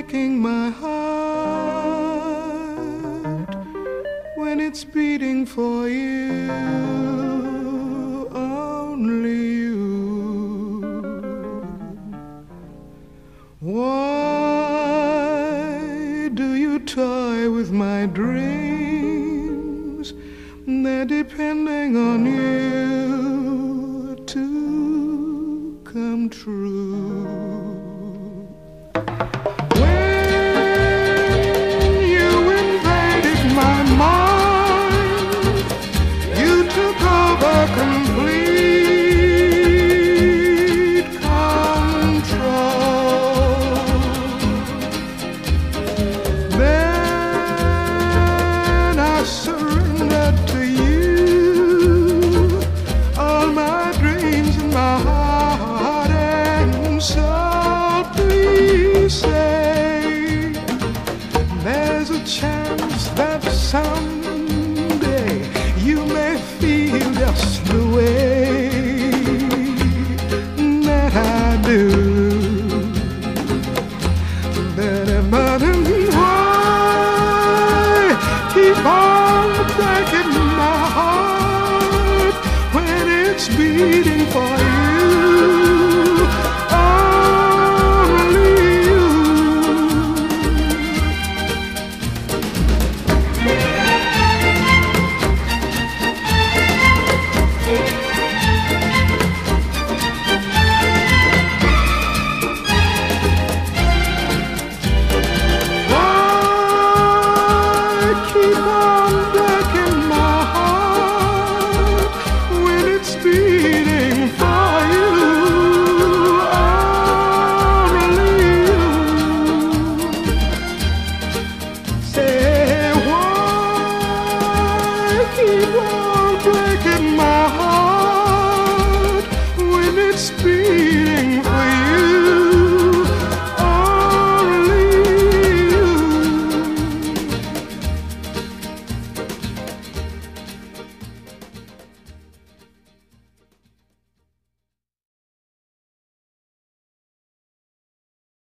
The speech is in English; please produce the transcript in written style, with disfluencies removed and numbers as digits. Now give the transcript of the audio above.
breaking my heart when it's beating for you, only you. Why do you toy with my dreams? They're depending on you to come true. Complete control. Then I surrendered to you all my dreams and my heart and soul. Please say there's a chance that someday you may feel just the way that I do. But why keep on breaking my heart when it's beating for you?